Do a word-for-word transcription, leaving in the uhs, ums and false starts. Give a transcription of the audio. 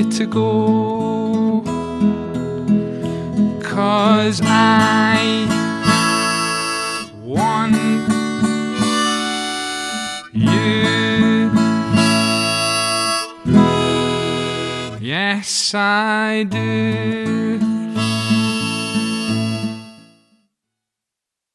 to go, 'cause I want you. Yes, I do.